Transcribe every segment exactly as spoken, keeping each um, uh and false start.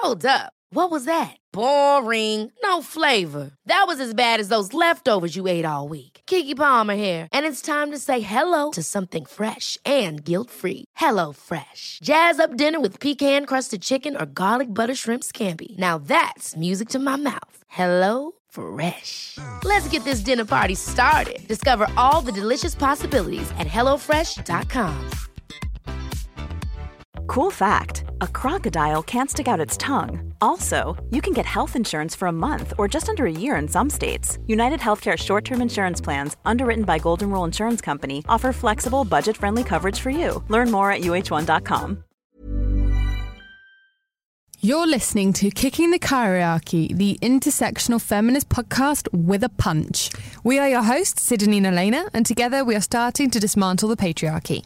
Hold up. What was that? Boring. No flavor. That was as bad as those leftovers you ate all week. Keke Palmer here, and it's time to say hello to something fresh and guilt-free. Hello Fresh. Jazz up dinner with pecan-crusted chicken or garlic butter shrimp scampi. Now that's music to my mouth. Hello Fresh. Let's get this dinner party started. Discover all the delicious possibilities at hello fresh dot com. Cool fact, a crocodile can't stick out its tongue. Also, you can get health insurance for a month or just under a year in some states. United Healthcare short-term insurance plans, underwritten by Golden Rule Insurance Company, offer flexible, budget-friendly coverage for you. Learn more at U H one dot com. You're listening to Kicking the Kyriarchy, the intersectional feminist podcast with a punch. We are your hosts, Sydney and Elena, and together we are starting to dismantle the patriarchy.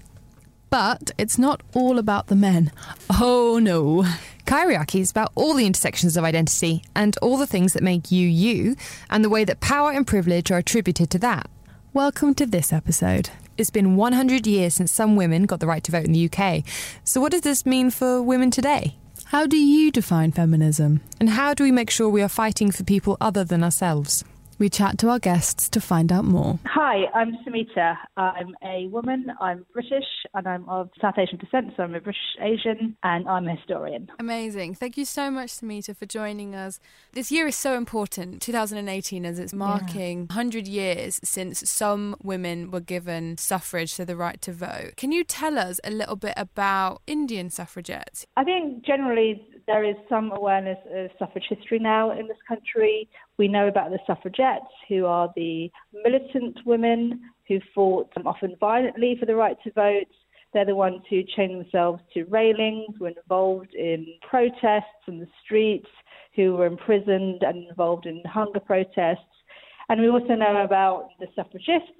But it's not all about the men. Oh no. Kyriarchy is about all the intersections of identity and all the things that make you you and the way that power and privilege are attributed to that. Welcome to this episode. It's been one hundred years since some women got the right to vote in the U K. So what does this mean for women today? How do you define feminism? And how do we make sure we are fighting for people other than ourselves? We chat to our guests to find out more. Hi, I'm Samita. I'm a woman, I'm British, and I'm of South Asian descent, so I'm a British Asian, and I'm a historian. Amazing. Thank you so much, Samita, for joining us. This year is so important, two thousand eighteen, as it's marking yeah. one hundred years since some women were given suffrage, so the right to vote. Can you tell us a little bit about Indian suffragettes? I think generally there is some awareness of suffrage history now in this country. We know about the suffragettes, who are the militant women who fought um, often violently for the right to vote. They're the ones who chained themselves to railings, were involved in protests in the streets, who were imprisoned and involved in hunger protests. And we also know about the suffragists,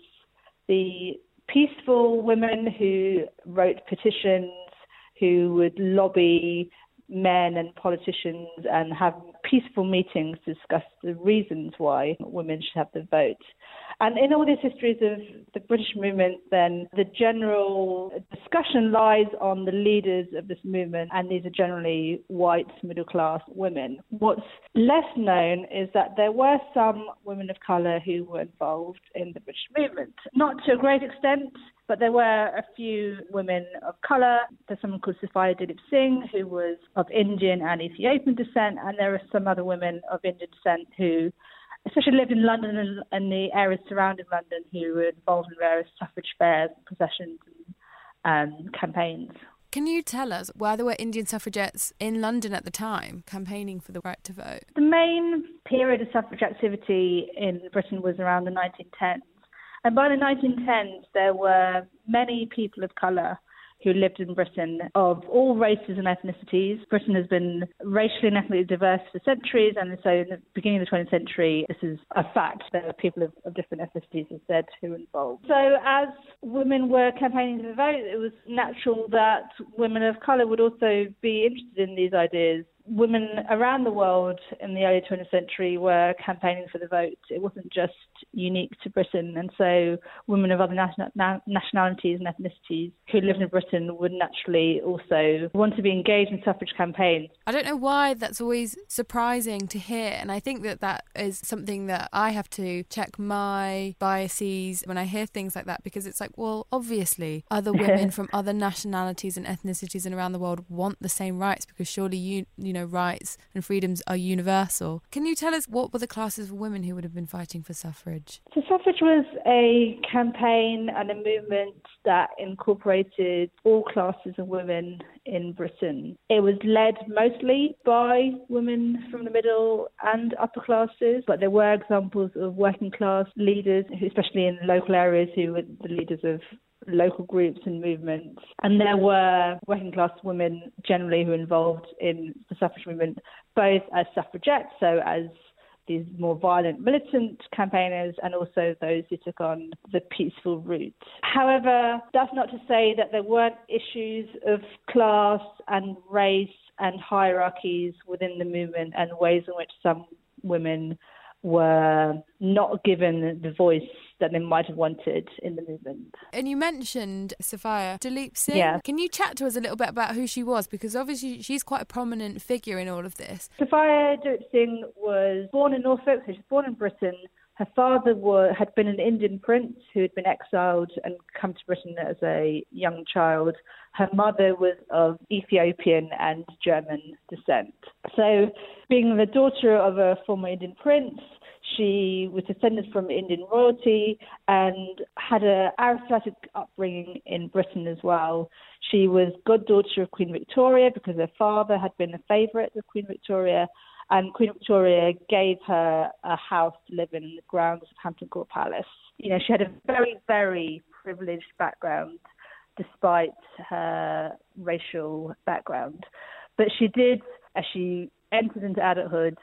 the peaceful women who wrote petitions, who would lobby men and politicians and have peaceful meetings to discuss the reasons why women should have the vote. And in all these histories of the British movement, then the general discussion lies on the leaders of this movement, and these are generally white middle-class women. What's less known is that there were some women of colour who were involved in the British movement. Not to a great extent, but there were a few women of colour. There's someone called Sophia Dilip Singh, who was of Indian and Ethiopian descent, and there are some other women of Indian descent who especially lived in London and the areas surrounding London, who were involved in various suffrage fairs, processions and um, campaigns. Can you tell us why there were Indian suffragettes in London at the time campaigning for the right to vote? The main period of suffrage activity in Britain was around the nineteen tens. And by the nineteen tens, there were many people of colour who lived in Britain of all races and ethnicities. Britain has been racially and ethnically diverse for centuries, and so in the beginning of the twentieth century, this is a fact. There were people of, of different ethnicities, as said, who were involved. So as women were campaigning for the vote, it was natural that women of colour would also be interested in these ideas. Women around the world in the early twentieth century were campaigning for the vote. It wasn't just unique to Britain. And so women of other nation- nationalities and ethnicities who lived in Britain would naturally also want to be engaged in suffrage campaigns. I don't know why that's always surprising to hear. And I think that that is something that I have to check my biases when I hear things like that, because it's like, well, obviously other women from other nationalities and ethnicities and around the world want the same rights, because surely you you know rights and freedoms are universal. Can you tell us what were the classes of women who would have been fighting for suffrage? So suffrage was a campaign and a movement that incorporated all classes of women in Britain. It was led mostly by women from the middle and upper classes, but there were examples of working class leaders, especially in local areas, who were the leaders of local groups and movements. And there were working class women generally who were involved in the suffrage movement, both as suffragettes, so as these more violent militant campaigners, and also those who took on the peaceful route. However, that's not to say that there weren't issues of class and race and hierarchies within the movement, and ways in which some women were not given the voice that they might have wanted in the movement. And you mentioned Sophia Duleep Singh. Yeah. Can you chat to us a little bit about who she was? Because obviously she's quite a prominent figure in all of this. Sophia Duleep Singh was born in Norfolk, so she was born in Britain. Her father were, had been an Indian prince who had been exiled and come to Britain as a young child. Her mother was of Ethiopian and German descent. So, being the daughter of a former Indian prince, she was descended from Indian royalty and had an aristocratic upbringing in Britain as well. She was goddaughter of Queen Victoria because her father had been a favourite of Queen Victoria, and Queen Victoria gave her a house to live in, in the grounds of Hampton Court Palace. You know, she had a very, very privileged background despite her racial background. But she did, as she entered into adulthood,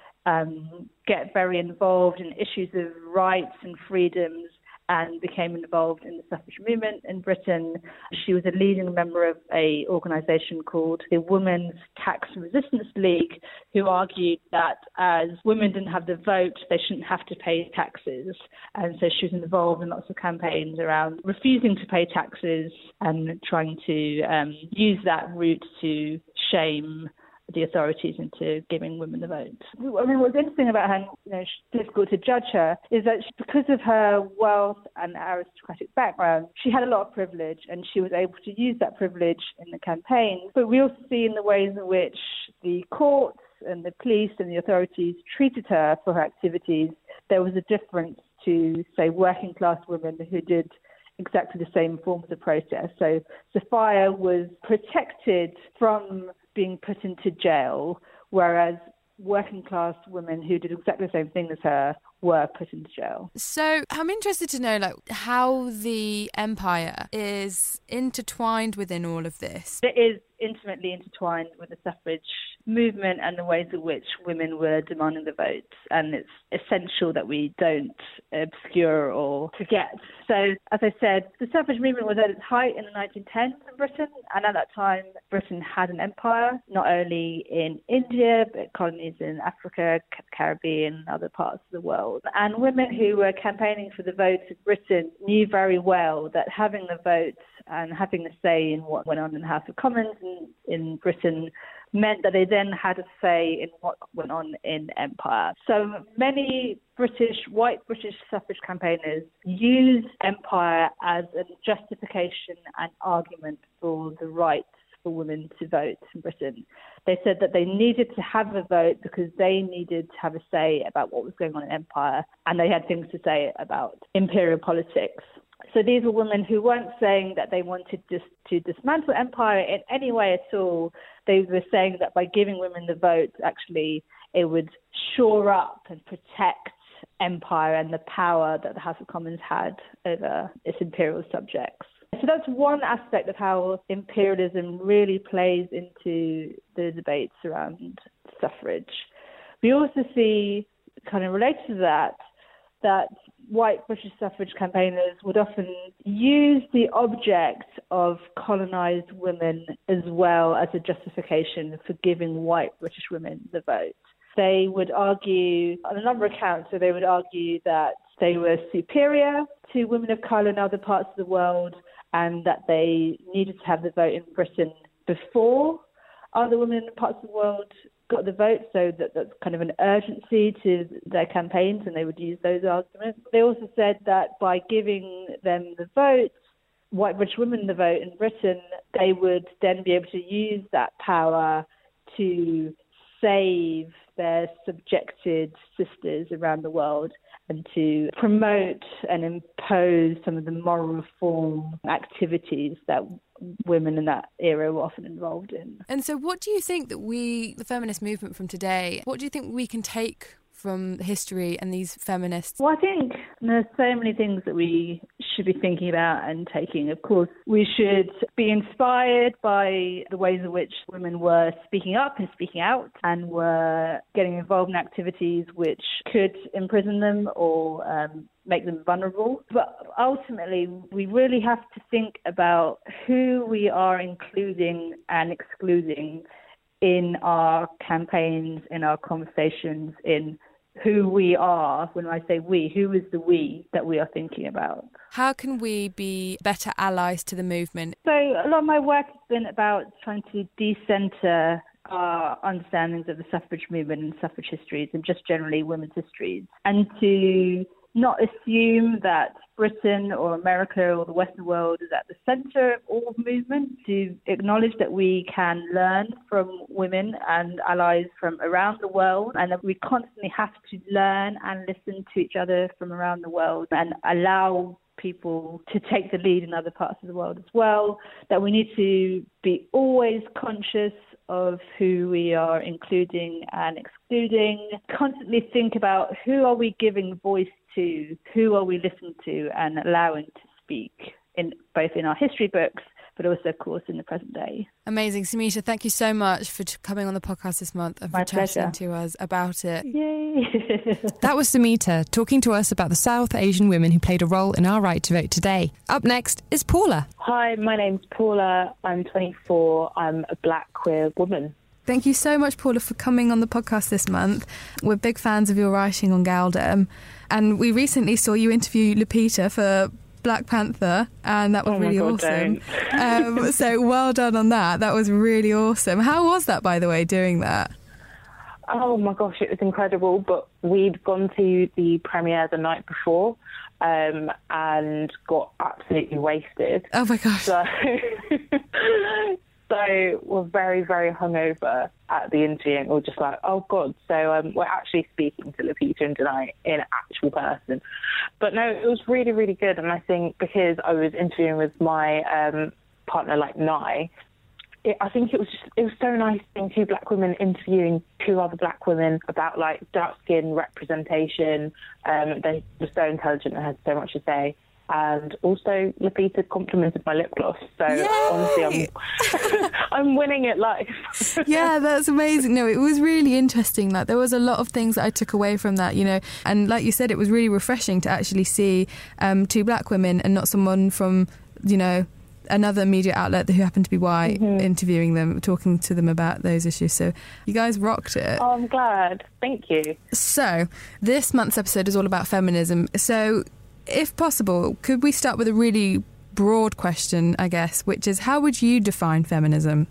um, get very involved in issues of rights and freedoms and became involved in the suffrage movement in Britain. She was a leading member of an organisation called the Women's Tax Resistance League, who argued that as women didn't have the vote, they shouldn't have to pay taxes. And so she was involved in lots of campaigns around refusing to pay taxes and trying to um, use that route to shame the authorities into giving women the vote. I mean, what's interesting about her, you know, it's difficult to judge her, is that she, because of her wealth and aristocratic background, she had a lot of privilege and she was able to use that privilege in the campaign. But we also see in the ways in which the courts and the police and the authorities treated her for her activities, there was a difference to, say, working class women who did exactly the same forms of protest. So Sophia was protected from being put into jail, whereas working class women who did exactly the same thing as her were put into jail. So I'm interested to know, like, how the empire is intertwined within all of this. It is intimately intertwined with the suffrage movement and the ways in which women were demanding the vote, and it's essential that we don't obscure or forget. So, as I said, the suffrage movement was at its height in the nineteen tens in Britain, and at that time Britain had an empire, not only in India, but colonies in Africa, Caribbean, and other parts of the world. And women who were campaigning for the vote in Britain knew very well that having the vote and having a say in what went on in the House of Commons in, in Britain meant that they then had a say in what went on in empire. So many British, white British suffrage campaigners used empire as a justification and argument for the right for women to vote in Britain. They said that they needed to have a vote because they needed to have a say about what was going on in empire, and they had things to say about imperial politics. So these were women who weren't saying that they wanted just to dismantle empire in any way at all. They were saying that by giving women the vote, actually, it would shore up and protect empire and the power that the House of Commons had over its imperial subjects. So that's one aspect of how imperialism really plays into the debates around suffrage. We also see, kind of related to that, that white British suffrage campaigners would often use the object of colonised women as well as a justification for giving white British women the vote. They would argue on a number of counts, so they would argue that they were superior to women of colour in other parts of the world and that they needed to have the vote in Britain before other women in parts of the world got the vote, so that that's kind of an urgency to their campaigns, and they would use those arguments. They also said that by giving them the vote, white British women the vote in Britain, they would then be able to use that power to save their subjected sisters around the world and to promote and impose some of the moral reform activities that women in that era were often involved in. And so what do you think that we, the feminist movement from today, what do you think we can take from history and these feminists? Well, I think there's so many things that we should be thinking about and taking. Of course, we should be inspired by the ways in which women were speaking up and speaking out and were getting involved in activities which could imprison them or um, make them vulnerable. But ultimately, we really have to think about who we are including and excluding in our campaigns, in our conversations, in who we are. When I say we, who is the we that we are thinking about? How can we be better allies to the movement? So a lot of my work has been about trying to decenter our understandings of the suffrage movement and suffrage histories and just generally women's histories, and to not assume that Britain or America or the Western world is at the centre of all movement, to acknowledge that we can learn from women and allies from around the world, and that we constantly have to learn and listen to each other from around the world and allow people to take the lead in other parts of the world as well, that we need to be always conscious of who we are including and excluding, constantly think about who are we giving voice to, who are we listening to and allowing to speak, in both in our history books, but also, of course, in the present day. Amazing. Samita, thank you so much for t- coming on the podcast this month and My for chatting pleasure. to us about it. Yay! That was Samita talking to us about the South Asian women who played a role in our right to vote today. Up next is Paula. Hi, my name's Paula. I'm twenty-four. I'm a black queer woman. Thank you so much, Paula, for coming on the podcast this month. We're big fans of your writing on Galdem, and we recently saw you interview Lupita for Black Panther, and that was Oh my really God, awesome. um, so well done on that. That was really awesome. How was that, by the way, doing that? Oh my gosh, it was incredible. But we'd gone to the premiere the night before um, and got absolutely wasted. Oh my gosh. So, so we're very, very hungover at the interview, and we're just like, oh God. So um, we're actually speaking to Lupita and Denai in actual person. But no, it was really, really good. And I think because I was interviewing with my um, partner, like Nai, it, I think it was just, it was so nice seeing two black women interviewing two other black women about like dark skin representation. Um, they were so intelligent and had so much to say. And also, Lupita complimented my lip gloss. So Yay! honestly, I'm, I'm winning at life. Yeah, that's amazing. No, it was really interesting. Like, there was a lot of things that I took away from that, you know. And like you said, it was really refreshing to actually see um, two black women and not someone from, you know, another media outlet who happened to be white, mm-hmm. interviewing them, talking to them about those issues. So you guys rocked it. Oh, I'm glad. Thank you. So this month's episode is all about feminism. So if possible, could we start with a really broad question, I guess, which is, how would you define feminism?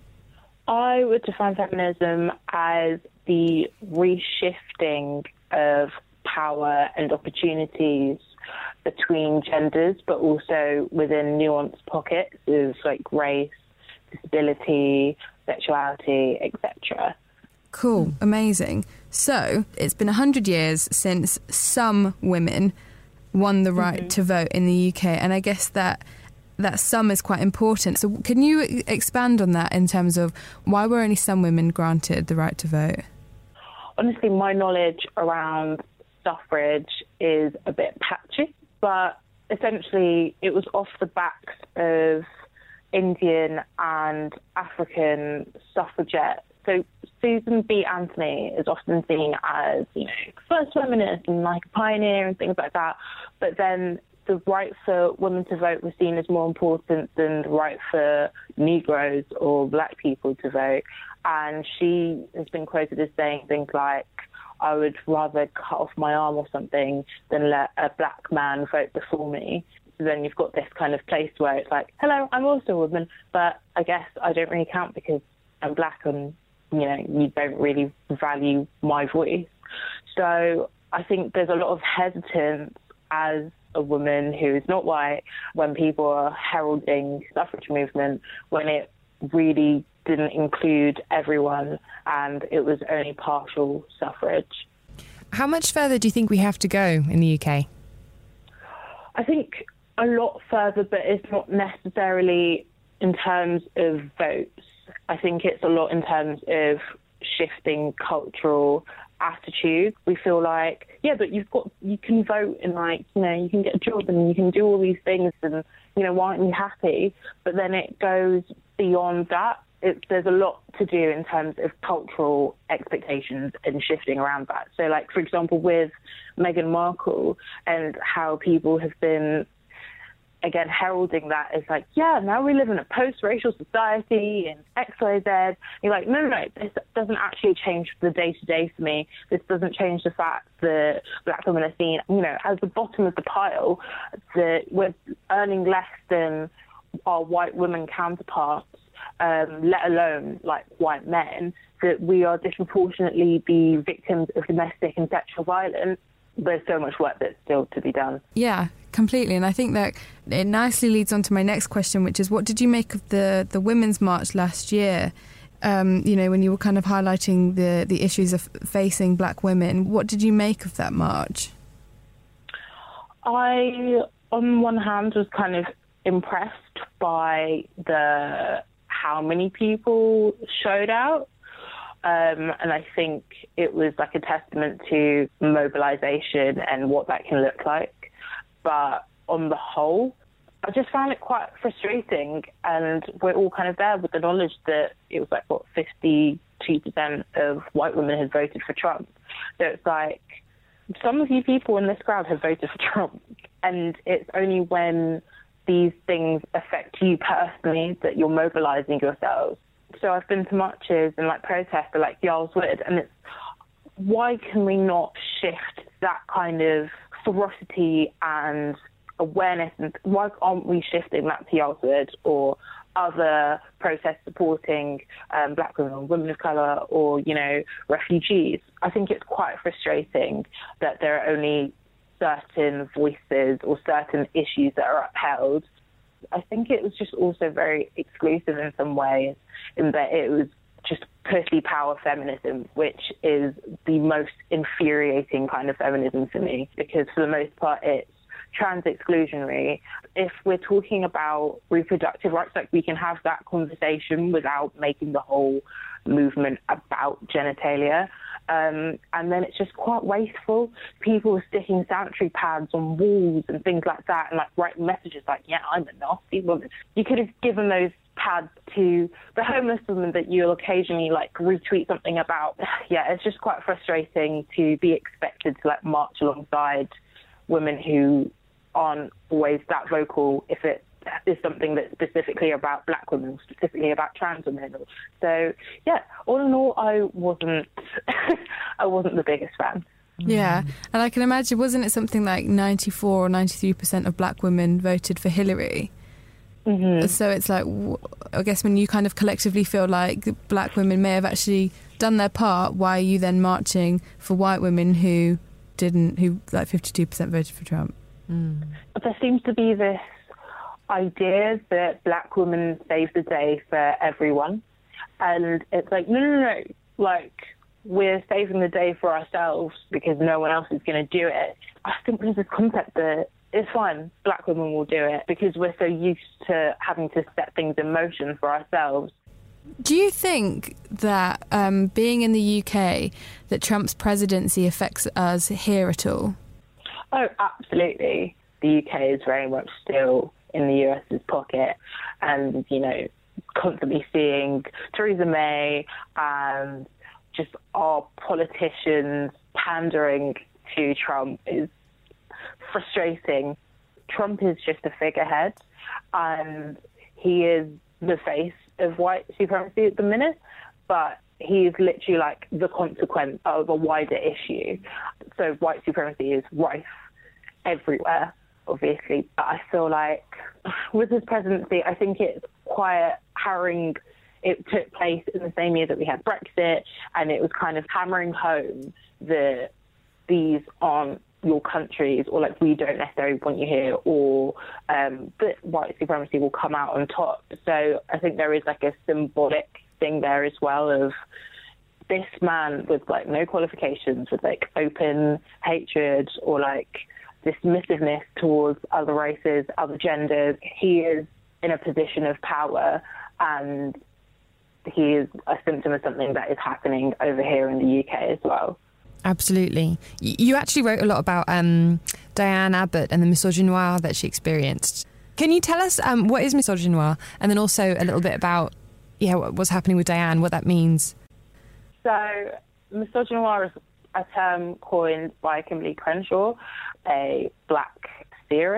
I would define feminism as the reshifting of power and opportunities between genders, but also within nuanced pockets of like race, disability, sexuality, et cetera. Cool, amazing. So it's been one hundred years since some women won the right mm-hmm. to vote in the U K, and I guess that that some is quite important. So can you expand on that in terms of why were only some women granted the right to vote? Honestly, my knowledge around suffrage is a bit patchy, but essentially it was off the backs of Indian and African suffragettes. So Susan B. Anthony is often seen as, you know, first feminist and like a pioneer and things like that. But then the right for women to vote was seen as more important than the right for Negroes or black people to vote. And she has been quoted as saying things like, I would rather cut off my arm or something than let a black man vote before me. So then you've got this kind of place where it's like, hello, I'm also a woman, but I guess I don't really count because I'm black and, you know, you don't really value my voice. So I think there's a lot of hesitance as a woman who is not white when people are heralding the suffrage movement, when it really didn't include everyone and it was only partial suffrage. How much further do you think we have to go in the U K? I think a lot further, but it's not necessarily in terms of votes. I think it's a lot in terms of shifting cultural attitude. We feel like, yeah, but you've got, you can vote and like, you know, you can get a job and you can do all these things and, you know, why aren't you happy? But then it goes beyond that. It, there's a lot to do in terms of cultural expectations and shifting around that. So like, for example, with Meghan Markle and how people have been again, heralding that as like, yeah, now we live in a post-racial society and X, Y, Z. You're like, no, no, no, this doesn't actually change the day-to-day for me. This doesn't change the fact that black women are seen, you know, as the bottom of the pile, that we're earning less than our white women counterparts, um, let alone like white men, that we are disproportionately the victims of domestic and sexual violence. There's so much work that's still to be done. Yeah, completely. And I think that it nicely leads on to my next question, which is, what did you make of the, the Women's March last year? Um, you know, when you were kind of highlighting the, the issues of facing black women, what did you make of that march? I, on one hand, was kind of impressed by the how many people showed out. Um, and I think it was like a testament to mobilization and what that can look like. But on the whole, I just found it quite frustrating. And we're all kind of there with the knowledge that it was like, what, fifty-two percent of white women had voted for Trump. So it's like, some of you people in this crowd have voted for Trump. And it's only when these things affect you personally that you're mobilizing yourselves. So I've been to marches and like protests at like Yarl's Wood, and it's, why can we not shift that kind of ferocity and awareness, and why aren't we shifting that to Yarl's Wood or other protests supporting um, black women or women of colour or, you know, refugees? I think it's quite frustrating that there are only certain voices or certain issues that are upheld. I think it was just also very exclusive in some ways, in that it was just pussy power feminism, which is the most infuriating kind of feminism for me, because for the most part it's trans exclusionary. If we're talking about reproductive rights, like, we can have that conversation without making the whole movement about genitalia. Um, and then it's just quite wasteful. People are sticking sanitary pads on walls and things like that, and like writing messages like, yeah, I'm a nasty woman. You could have given those pads to the homeless woman that you'll occasionally like retweet something about. Yeah, it's just quite frustrating to be expected to like march alongside women who aren't always that vocal if it is something that's specifically about black women, specifically about trans women. So yeah, all in all, I wasn't I wasn't the biggest fan. Yeah, and I can imagine, wasn't it something like ninety-four or ninety-three percent of black women voted for Hillary? Mm-hmm. So it's like, I guess when you kind of collectively feel like black women may have actually done their part, why are you then marching for white women who didn't, who like fifty-two percent voted for Trump? Mm. There seems to be this idea that black women save the day for everyone, and it's like, no, no, no, like, we're saving the day for ourselves because no one else is going to do it. I think there's this concept that it's fine, black women will do it, because we're so used to having to set things in motion for ourselves. Do you think that um, being in the U K, that Trump's presidency affects us here at all? Oh, absolutely. The U K is very much still in the US's pocket, and, you know, constantly seeing Theresa May and just our politicians pandering to Trump is frustrating. Trump is just a figurehead, and he is the face of white supremacy at the minute, but he is literally like the consequence of a wider issue. So white supremacy is rife everywhere, obviously, but I feel like with his presidency, I think it's quite harrowing. It took place in the same year that we had Brexit, and it was kind of hammering home that these aren't your countries, or like, we don't necessarily want you here, or um, that white supremacy will come out on top. So I think there is like a symbolic thing there as well of this man with like no qualifications, with like open hatred or like dismissiveness towards other races, other genders. He is in a position of power, and he is a symptom of something that is happening over here in the U K as well. Absolutely. You actually wrote a lot about um, Diane Abbott and the misogynoir that she experienced. Can you tell us um, what is misogynoir, and then also a little bit about yeah what's happening with Diane, what that means? So misogynoir is a term coined by Kimberly Crenshaw, a black theorist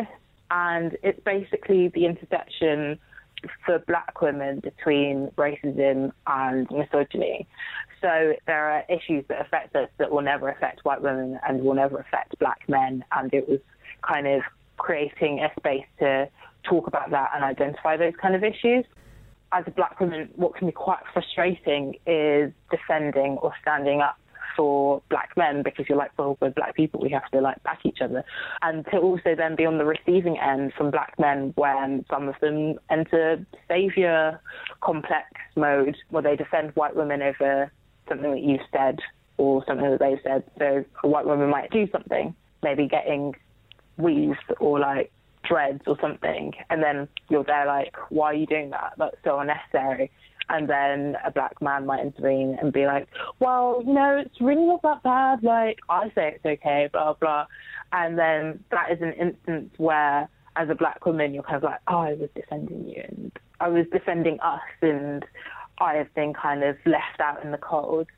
And it's basically the intersection for black women between racism and misogyny. So there are issues that affect us that will never affect white women and will never affect black men. And it was kind of creating a space to talk about that and identify those kind of issues. As a black woman, what can be quite frustrating is defending or standing up for black men, because you're like, well, we're black people, we have to like back each other. And to also then be on the receiving end from black men when some of them enter saviour complex mode, where they defend white women over something that you've said or something that they've said. So a white woman might do something, maybe getting weaves or like dreads or something, and then you're there like, why are you doing that? That's so unnecessary. And then a black man might intervene and be like, well, you know, it's really not that bad. Like, I say it's okay, blah, blah. And then that is an instance where, as a black woman, you're kind of like, oh, I was defending you and I was defending us and I have been kind of left out in the cold.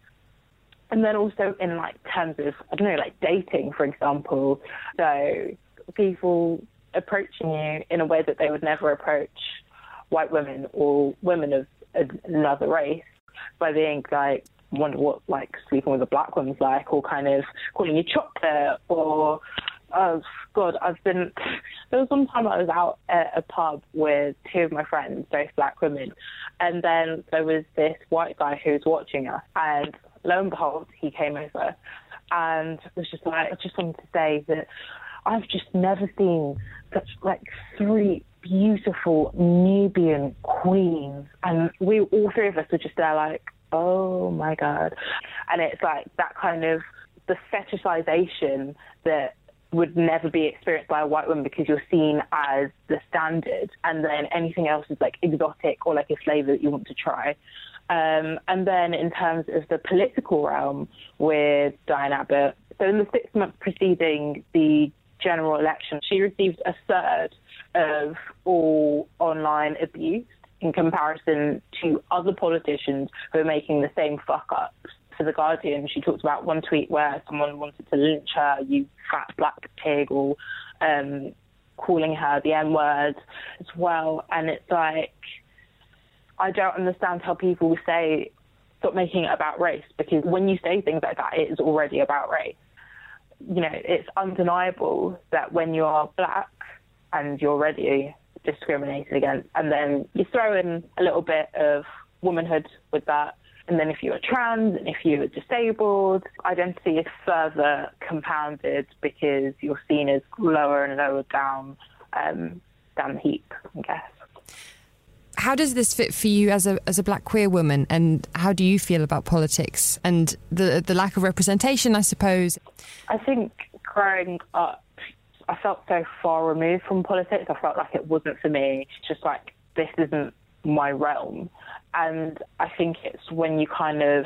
And then also in, like, terms of, I don't know, like dating, for example. So people approaching you in a way that they would never approach white women or women of another race, by being like, wonder what like sleeping with a black woman's like, or kind of calling you chocolate, or oh god, I've been there was one time I was out at a pub with two of my friends, both black women, and then there was this white guy who was watching us, and lo and behold, he came over and was just like, I just wanted to say that I've just never seen such like three beautiful Nubian queens, and we all three of us were just there like, oh my god. And it's like that kind of the fetishization that would never be experienced by a white woman, because you're seen as the standard, and then anything else is like exotic or like a flavour that you want to try. Um, and then in terms of the political realm with Diane Abbott, so in the six months preceding the general election, she received a third of all online abuse in comparison to other politicians who are making the same fuck-ups. For The Guardian, she talked about one tweet where someone wanted to lynch her, you fat black pig, or um, calling her the N-word as well. And it's like, I don't understand how people say, stop making it about race, because when you say things like that, it is already about race. You know, it's undeniable that when you are black and you're already discriminated against, and then you throw in a little bit of womanhood with that, and then if you are trans and if you are disabled, identity is further compounded because you're seen as lower and lower down, um, down the heap, I guess. How does this fit for you as a as a black queer woman, and how do you feel about politics and the the lack of representation, I suppose? I think growing up, I felt so far removed from politics. I felt like it wasn't for me. Just like, this isn't my realm. And I think it's when you kind of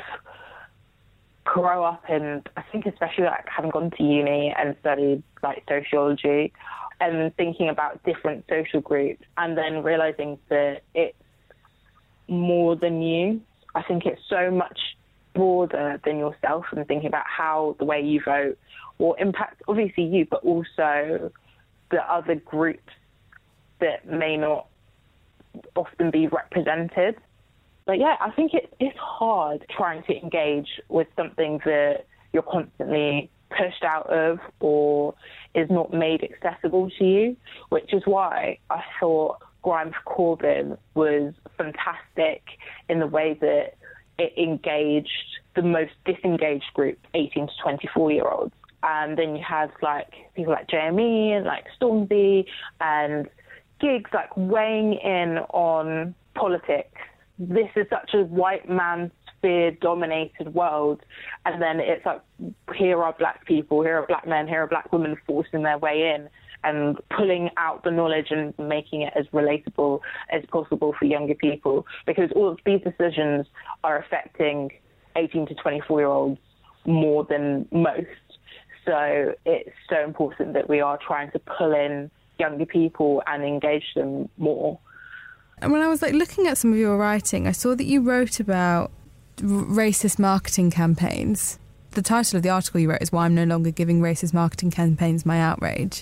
grow up, and I think especially like having gone to uni and studied like sociology, and thinking about different social groups, and then realising that it's more than you. I think it's so much broader than yourself, and thinking about how the way you vote will impact obviously you, but also the other groups that may not often be represented. But yeah, I think it, it's hard trying to engage with something that you're constantly pushed out of or is not made accessible to you, which is why I thought Grime for Corbyn was fantastic in the way that it engaged the most disengaged group, eighteen to twenty-four year olds. And then you had like people like J M E and like Stormzy and gigs like weighing in on politics. This is such a white man sphere dominated world, and then it's like, here are black people, here are black men, here are black women forcing their way in and pulling out the knowledge and making it as relatable as possible for younger people, because all of these decisions are affecting eighteen to twenty-four year olds more than most. So it's so important that we are trying to pull in younger people and engage them more. And when I was like looking at some of your writing, I saw that you wrote about r- racist marketing campaigns. The title of the article you wrote is "Why I'm No Longer Giving Racist Marketing Campaigns My Outrage."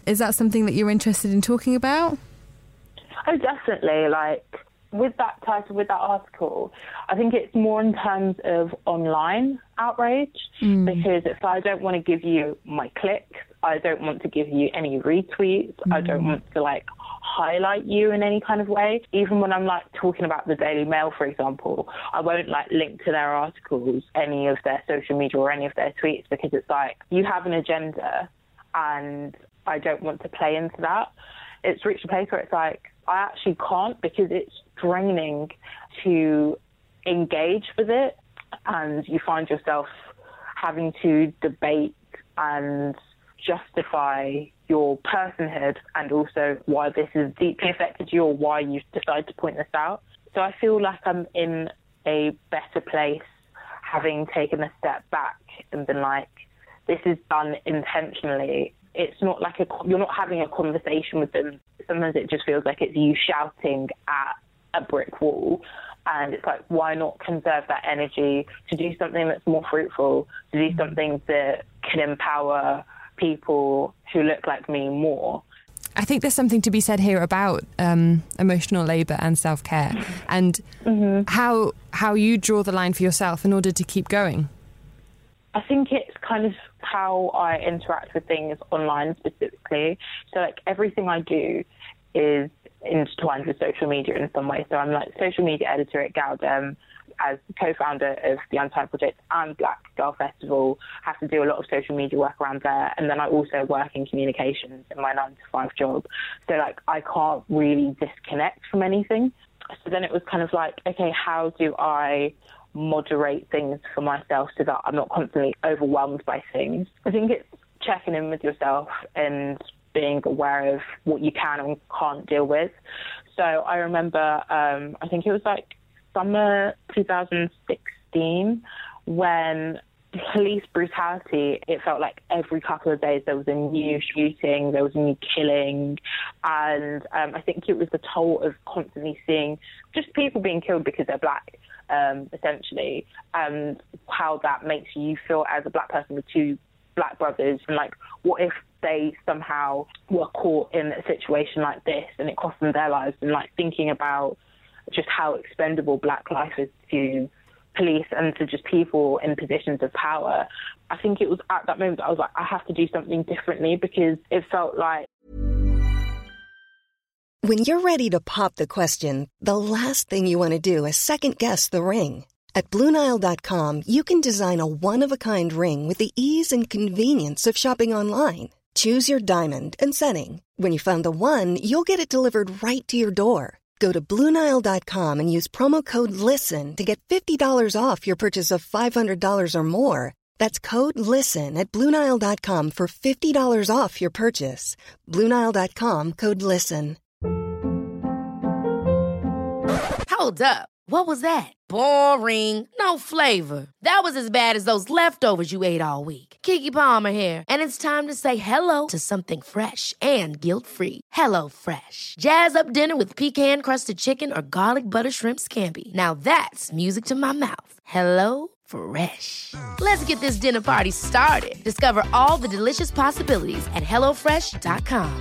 Is that something that you're interested in talking about? Oh, definitely. Like, with that title, with that article, I think it's more in terms of online outrage, mm. because it's I don't want to give you my clicks, I don't want to give you any retweets, mm. I don't want to, like, highlight you in any kind of way. Even when I'm, like, talking about the Daily Mail, for example, I won't, like, link to their articles, any of their social media or any of their tweets, because it's like, you have an agenda and I don't want to play into that. It's reached a place where it's like, I actually can't, because it's draining to engage with it, and you find yourself having to debate and justify your personhood and also why this has deeply affected you or why you decide to point this out. So I feel like I'm in a better place having taken a step back and been like, this is done intentionally. It's not like a, you're not having a conversation with them. Sometimes it just feels like it's you shouting at a brick wall. And it's like, why not conserve that energy to do something that's more fruitful, to do something that can empower people who look like me more? I think there's something to be said here about um, emotional labour and self-care, and mm-hmm. how how you draw the line for yourself in order to keep going. I think it's kind of how I interact with things online specifically. So, like, everything I do is intertwined with social media in some way. So I'm, like, social media editor at Gowdem, as co-founder of the Untied Project and Black Girl Festival, have to do a lot of social media work around there. And then I also work in communications in my nine to five job. So, like, I can't really disconnect from anything. So then it was kind of like, okay, how do I moderate things for myself so that I'm not constantly overwhelmed by things? I think it's checking in with yourself and being aware of what you can and can't deal with. So I remember, um, I think it was like summer two thousand sixteen, when police brutality, it felt like every couple of days there was a new shooting, there was a new killing. And um, I think it was the toll of constantly seeing just people being killed because they're black. Um, essentially, and how that makes you feel as a black person with two black brothers, and like, what if they somehow were caught in a situation like this and it cost them their lives, and like thinking about just how expendable black life is to police and to just people in positions of power. I think it was at that moment that I was like, I have to do something differently, because it felt like, when you're ready to pop the question, the last thing you want to do is second-guess the ring. At Blue Nile dot com, you can design a one-of-a-kind ring with the ease and convenience of shopping online. Choose your diamond and setting. When you find the one, you'll get it delivered right to your door. Go to Blue Nile dot com and use promo code LISTEN to get fifty dollars off your purchase of five hundred dollars or more. That's code LISTEN at Blue Nile dot com for fifty dollars off your purchase. Blue Nile dot com, code LISTEN. Hold up. What was that? Boring. No flavor. That was as bad as those leftovers you ate all week. Keke Palmer here, and it's time to say hello to something fresh and guilt-free. Hello Fresh. Jazz up dinner with pecan-crusted chicken or garlic butter shrimp scampi. Now that's music to my mouth. Hello Fresh. Let's get this dinner party started. Discover all the delicious possibilities at hello fresh dot com.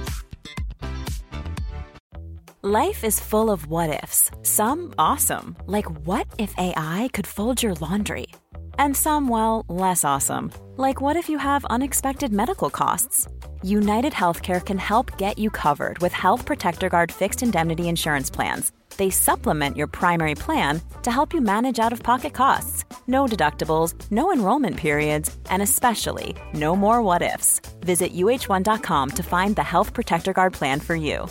Life is full of what-ifs. Some awesome, like what if A I could fold your laundry? And some, well, less awesome, like what if you have unexpected medical costs? United Healthcare can help get you covered with Health Protector Guard fixed indemnity insurance plans. They supplement your primary plan to help you manage out-of-pocket costs. No deductibles, no enrollment periods, and especially no more what-ifs. Visit U H one dot com to find the Health Protector Guard plan for you.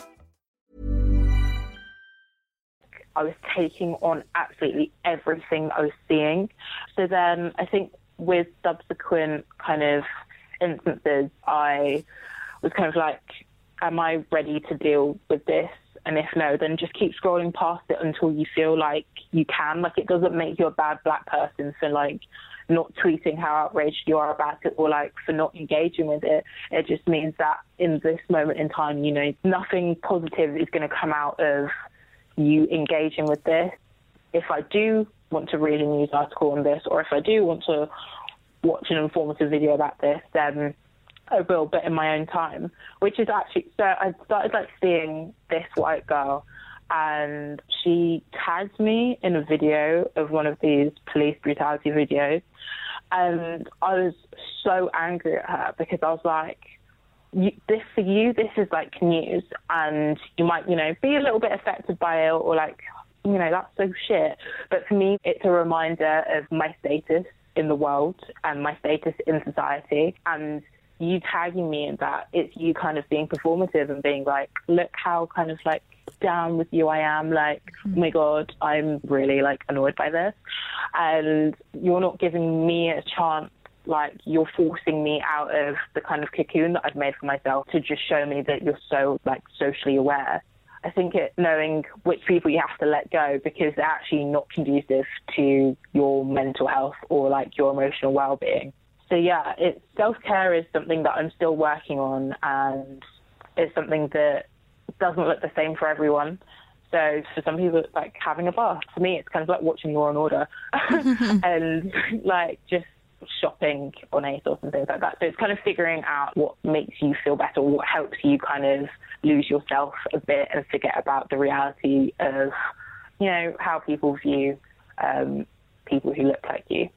I was taking on absolutely everything I was seeing. So then I think with subsequent kind of instances, I was kind of like, am I ready to deal with this? And if no, then just keep scrolling past it until you feel like you can. Like, it doesn't make you a bad black person for like not tweeting how outraged you are about it, or like for not engaging with it. It just means that in this moment in time, you know, nothing positive is going to come out of you engaging with this. If I do want to read a news article on this, or if I do want to watch an informative video about this, then a real bit in my own time, which is actually, so I started like seeing this white girl, and she tagged me in a video of one of these police brutality videos, and I was so angry at her because I was like, you, this for you, this is like news, and you might, you know, be a little bit affected by it, or like, you know, that's so shit. But for me, it's a reminder of my status in the world and my status in society, and you tagging me in that, it's you kind of being performative and being like, look how kind of like down with you I am, like, oh my God, I'm really like annoyed by this. And you're not giving me a chance, like you're forcing me out of the kind of cocoon that I've made for myself to just show me that you're so like socially aware. I think it knowing which people you have to let go because they're actually not conducive to your mental health or like your emotional well-being. So yeah, it, self-care is something that I'm still working on, and it's something that doesn't look the same for everyone. So for some people, it's like having a bath. For me, it's kind of like watching Law and Order and like just shopping on ASOS and things like that. So it's kind of figuring out what makes you feel better, what helps you kind of lose yourself a bit and forget about the reality of, you know, how people view um, people who look like you.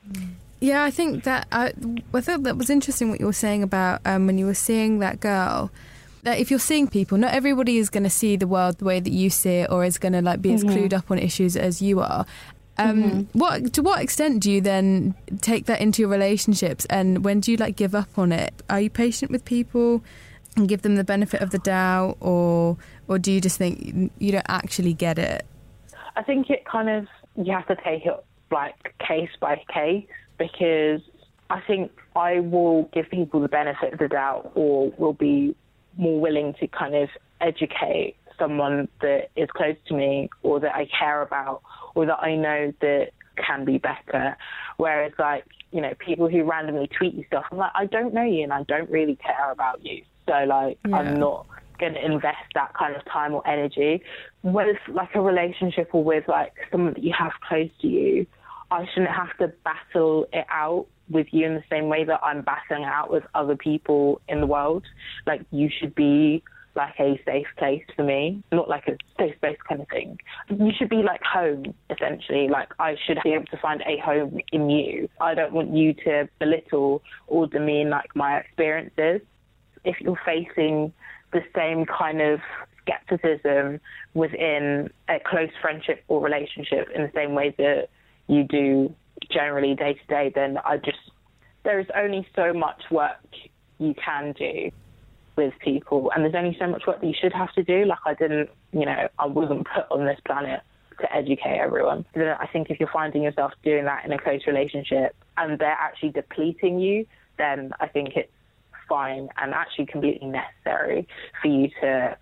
Yeah, I think that I, I thought that was interesting what you were saying about um, when you were seeing that girl. That if you're seeing people, not everybody is going to see the world the way that you see it, or is going to like be mm-hmm. as clued up on issues as you are. Um, mm-hmm. What to what extent do you then take that into your relationships, and when do you like give up on it? Are you patient with people and give them the benefit of the doubt, or or do you just think you don't actually get it? I think it kind of, you have to take it like case by case, because I think I will give people the benefit of the doubt, or will be more willing to kind of educate someone that is close to me or that I care about or that I know that can be better. Whereas like, you know, people who randomly tweet you stuff, I'm like, I don't know you and I don't really care about you. So like, yeah. I'm not going to invest that kind of time or energy. With like a relationship or with like someone that you have close to you, I shouldn't have to battle it out with you in the same way that I'm battling it out with other people in the world. Like, you should be like a safe place for me, not like a safe space kind of thing. You should be like home, essentially. Like, I should be able to find a home in you. I don't want you to belittle or demean like my experiences. If you're facing the same kind of skepticism within a close friendship or relationship in the same way that you do generally day to day, then I just, there is only so much work you can do with people, and there's only so much work that you should have to do. Like, I didn't, you know, I wasn't put on this planet to educate everyone. So I think if you're finding yourself doing that in a close relationship and they're actually depleting you, then I think it's fine and actually completely necessary for you to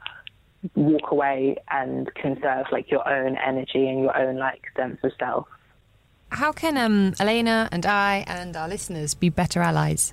walk away and conserve like your own energy and your own like sense of self. How can um, Elena and I and our listeners be better allies?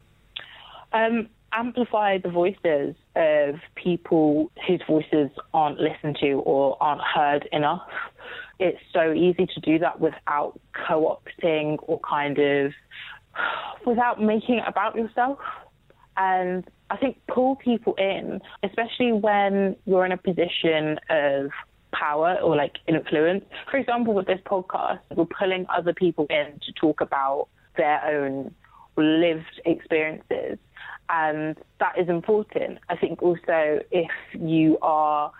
Um, amplify the voices of people whose voices aren't listened to or aren't heard enough. It's so easy to do that without co-opting or kind of without making it about yourself. And I think pull people in, especially when you're in a position of power or like influence. For example, with this podcast, we're pulling other people in to talk about their own lived experiences, and that is important. I think also if you are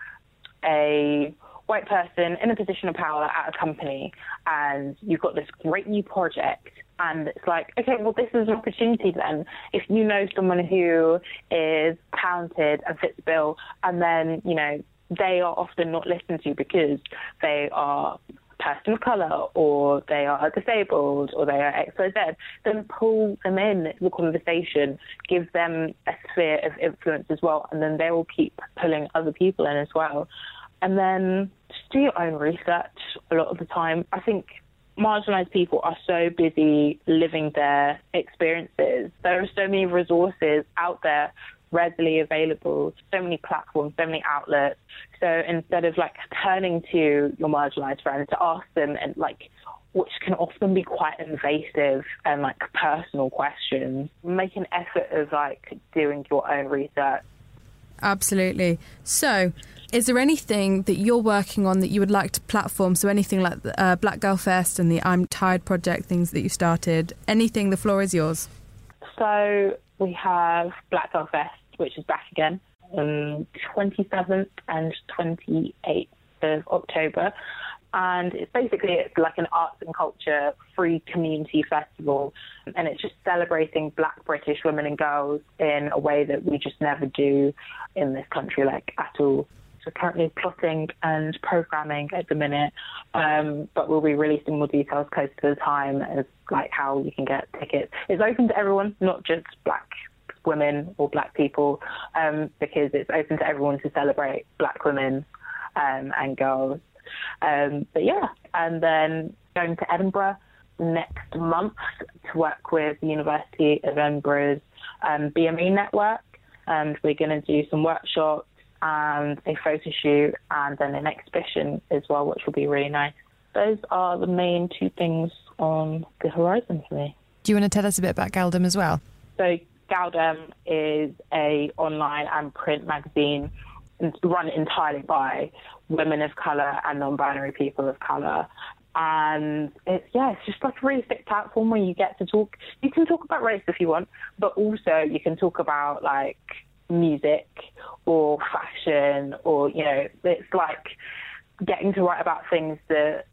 a white person in a position of power at a company and you've got this great new project, and it's like, okay, well, this is an opportunity then. If you know someone who is talented and fits the bill, and then, you know, they are often not listened to because they are a person of colour or they are disabled or they are X Y Z, then pull them in the conversation, give them a sphere of influence as well, and then they will keep pulling other people in as well. And then just do your own research a lot of the time. I think marginalised people are so busy living their experiences. There are so many resources out there readily available, so many platforms, so many outlets. So instead of like turning to your marginalised friends to ask them, and like, which can often be quite invasive and like personal questions, make an effort of like doing your own research. Absolutely. So, is there anything that you're working on that you would like to platform? So anything like the uh, Black Girl Fest and the I'm Tired project, things that you started, anything, the floor is yours. So we have Black Girl Fest, which is back again on twenty-seventh and twenty-eighth of October. And it's basically, it's like an arts and culture free community festival. And it's just celebrating Black British women and girls in a way that we just never do in this country, like at all. So currently plotting and programming at the minute, um, but we'll be releasing more details close to the time as like how you can get tickets. It's open to everyone, not just Black women or Black people, um, because it's open to everyone to celebrate Black women um, and girls. Um, but yeah, and then going to Edinburgh next month to work with the University of Edinburgh's um, B M E network, and we're going to do some workshops and a photo shoot and then an exhibition as well, which will be really nice. Those are the main two things on the horizon for me. Do you want to tell us a bit about Galdem as well? So Galdem is a online and print magazine run entirely by women of colour and non-binary people of colour. And it's, yeah, it's just like a really sick platform where you get to talk, you can talk about race if you want, but also you can talk about like music or fashion, or, you know, it's like getting to write about things that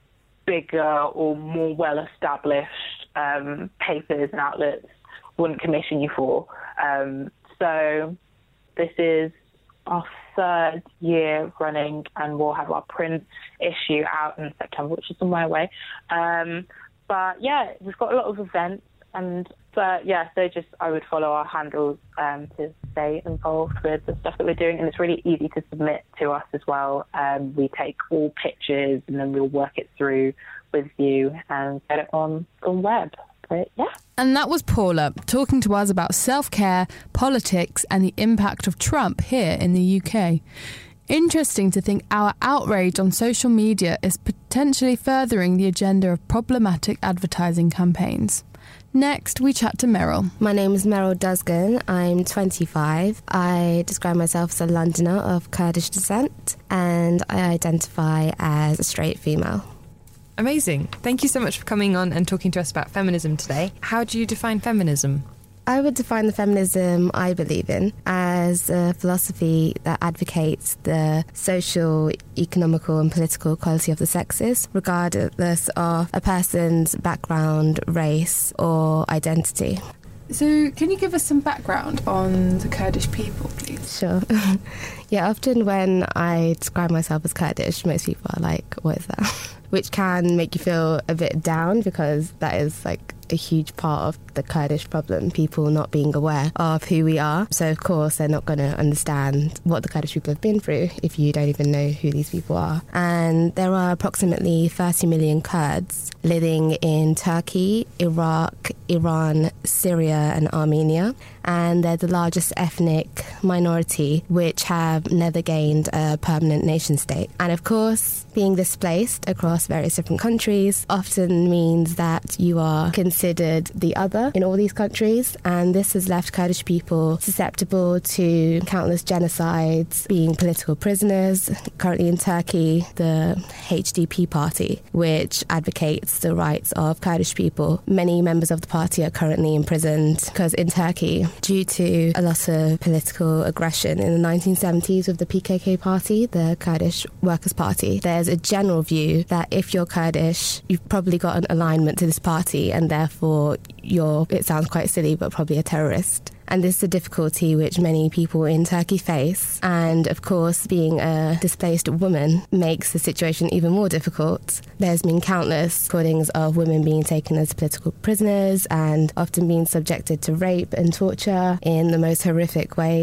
bigger or more well-established um, papers and outlets wouldn't commission you for. Um, so this is our third year running, and we'll have our print issue out in September, which is on my way. Um, but yeah, we've got a lot of events, and but yeah, so just I would follow our handles um, to stay involved with the stuff that we're doing, and it's really easy to submit to us as well. Um, we take all pictures and then we'll work it through with you and get it on the web. But yeah. And that was Paula talking to us about self-care, politics and the impact of Trump here in the U K. Interesting to think our outrage on social media is potentially furthering the agenda of problematic advertising campaigns. Next, we chat to Meryl. My name is Meryl Dusgan. I'm twenty-five. I describe myself as a Londoner of Kurdish descent, and I identify as a straight female. Amazing. Thank you so much for coming on and talking to us about feminism today. How do you define feminism? I would define the feminism I believe in as a philosophy that advocates the social, economical and political equality of the sexes, regardless of a person's background, race or identity. So can you give us some background on the Kurdish people, please? Sure. Yeah, often when I describe myself as Kurdish, most people are like, what is that? Which can make you feel a bit down, because that is like a huge part of the Kurdish problem, people not being aware of who we are. So of course they're not going to understand what the Kurdish people have been through if you don't even know who these people are. And there are approximately thirty million Kurds living in Turkey, Iraq, Iran, Syria and Armenia. And they're the largest ethnic minority which have never gained a permanent nation state. And of course, being displaced across various different countries often means that you are considered the other in all these countries, and this has left Kurdish people susceptible to countless genocides, being political prisoners. Currently in Turkey, the H D P party, which advocates the rights of Kurdish people, many members of the party are currently imprisoned because in Turkey, due to a lot of political aggression in the nineteen seventies with the P K K party, the Kurdish Workers' Party, there's a general view that if you're Kurdish, you've probably got an alignment to this party and therefore you're, it sounds quite silly, but probably a terrorist. And this is a difficulty which many people in Turkey face. And of course, being a displaced woman makes the situation even more difficult. There's been countless recordings of women being taken as political prisoners and often being subjected to rape and torture in the most horrific ways.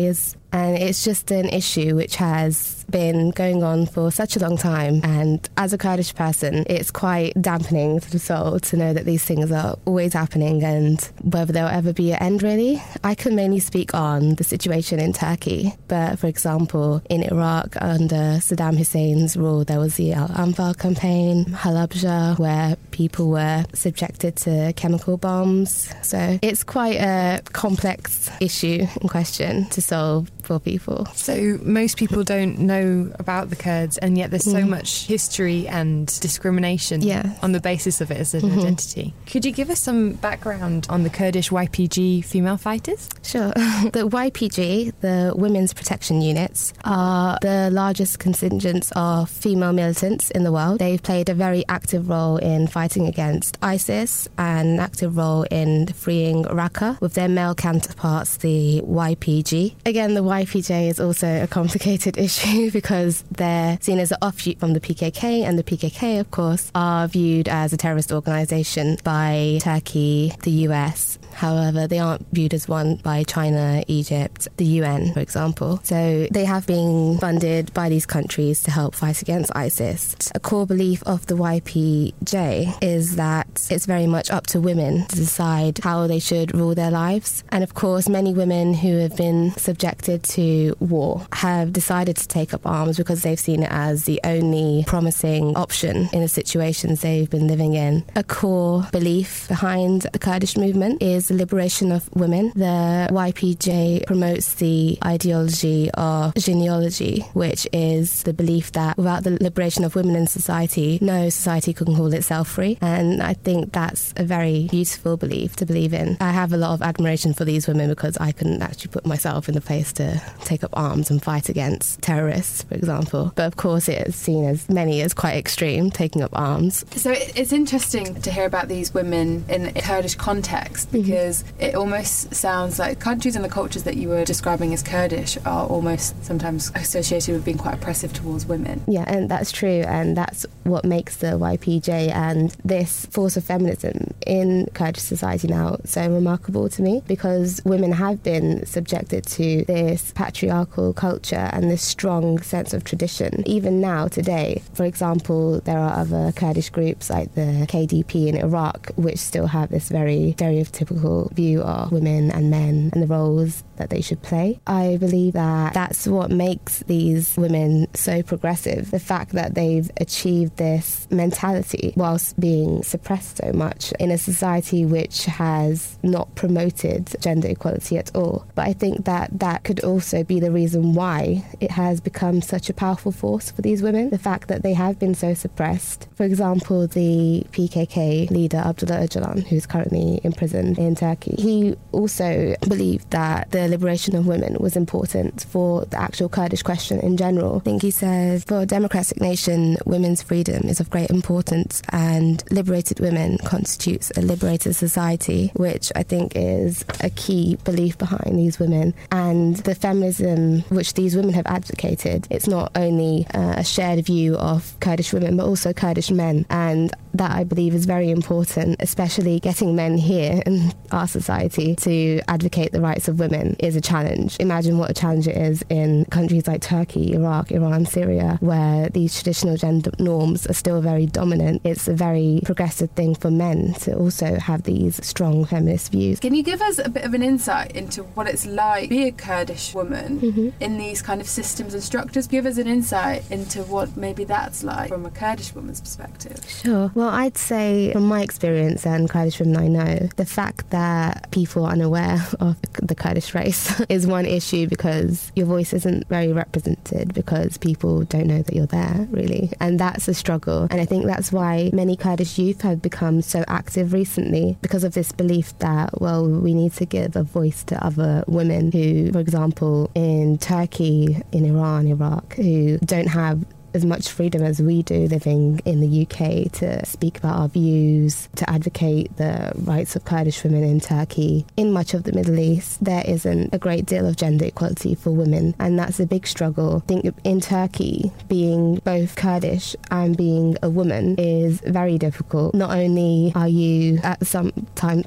And it's just an issue which has been going on for such a long time. And as a Kurdish person, it's quite dampening to the soul to know that these things are always happening and whether there'll ever be an end, really. I can mainly speak on the situation in Turkey. But, for example, in Iraq, under Saddam Hussein's rule, there was the Al-Anfal campaign, Halabja, where people were subjected to chemical bombs. So it's quite a complex issue in question to solve for people. So most people don't know about the Kurds, and yet there's so mm. much history and discrimination yeah. on the basis of it as an mm-hmm. identity. Could you give us some background on the Kurdish Y P G female fighters? Sure. The Y P G, the Women's Protection Units, are the largest contingents of female militants in the world. They've played a very active role in fighting against ISIS and an active role in freeing Raqqa with their male counterparts, the Y P G. Again, the Y P J is also a complicated issue because they're seen as an offshoot from the P K K, and the P K K, of course, are viewed as a terrorist organisation by Turkey, the U S. However, they aren't viewed as one by China, Egypt, the U N, for example. So they have been funded by these countries to help fight against ISIS. A core belief of the Y P J is that it's very much up to women to decide how they should rule their lives. And of course, many women who have been subjected to war have decided to take up arms because they've seen it as the only promising option in the situations they've been living in. A core belief behind the Kurdish movement is the liberation of women. The Y P J promotes the ideology of genealogy, which is the belief that without the liberation of women in society, no society can call itself free. And I think that's a very beautiful belief to believe in. I have a lot of admiration for these women because I couldn't actually put myself in the place to take up arms and fight against terrorists, for example. But of course it is seen as many as quite extreme, taking up arms. So it's interesting to hear about these women in a Kurdish context because mm-hmm. it almost sounds like countries and the cultures that you were describing as Kurdish are almost sometimes associated with being quite oppressive towards women. Yeah, and that's true, and that's what makes the Y P J and this force of feminism in Kurdish society now so remarkable to me, because women have been subjected to this patriarchal culture and this strong sense of tradition. Even now, today, for example, there are other Kurdish groups like the K D P in Iraq, which still have this very stereotypical view of women and men and the roles that they should play. I believe that that's what makes these women so progressive, the fact that they've achieved this mentality whilst being suppressed so much in a society which has not promoted gender equality at all. But I think that that could also be the reason why it has become such a powerful force for these women, the fact that they have been so suppressed. For example, the P K K leader Abdullah Öcalan, who's currently imprisoned in Turkey, he also believed that the liberation of women was important for the actual Kurdish question in general. I think he says, for a democratic nation, women's freedom is of great importance, and liberated women constitutes a liberated society, which I think is a key belief behind these women. And the feminism which these women have advocated, it's not only uh, a shared view of Kurdish women, but also Kurdish men. And that, I believe, is very important, especially getting men here in our society to advocate the rights of women is a challenge. Imagine what a challenge it is in countries like Turkey, Iraq, Iran, Syria, where these traditional gender norms are still very dominant. It's a very progressive thing for men to also have these strong feminist views. Can you give us a bit of an insight into what it's like to be a Kurdish woman mm-hmm. in these kind of systems and structures? Give us an insight into what maybe that's like from a Kurdish woman's perspective. Sure. Well, I'd say from my experience and Kurdish women I know, the fact that people are unaware of the Kurdish race is one issue, because your voice isn't very represented because people don't know that you're there, really. And that's a struggle. And I think that's why many Kurdish youth have become so active recently, because of this belief that, well, we need to give a voice to other women who, for example, in Turkey, in Iran, Iraq, who don't have as much freedom as we do living in the U K to speak about our views, to advocate the rights of Kurdish women in Turkey. In much of the Middle East, there isn't a great deal of gender equality for women, and that's a big struggle. I think in Turkey, being both Kurdish and being a woman is very difficult. Not only are you at sometimes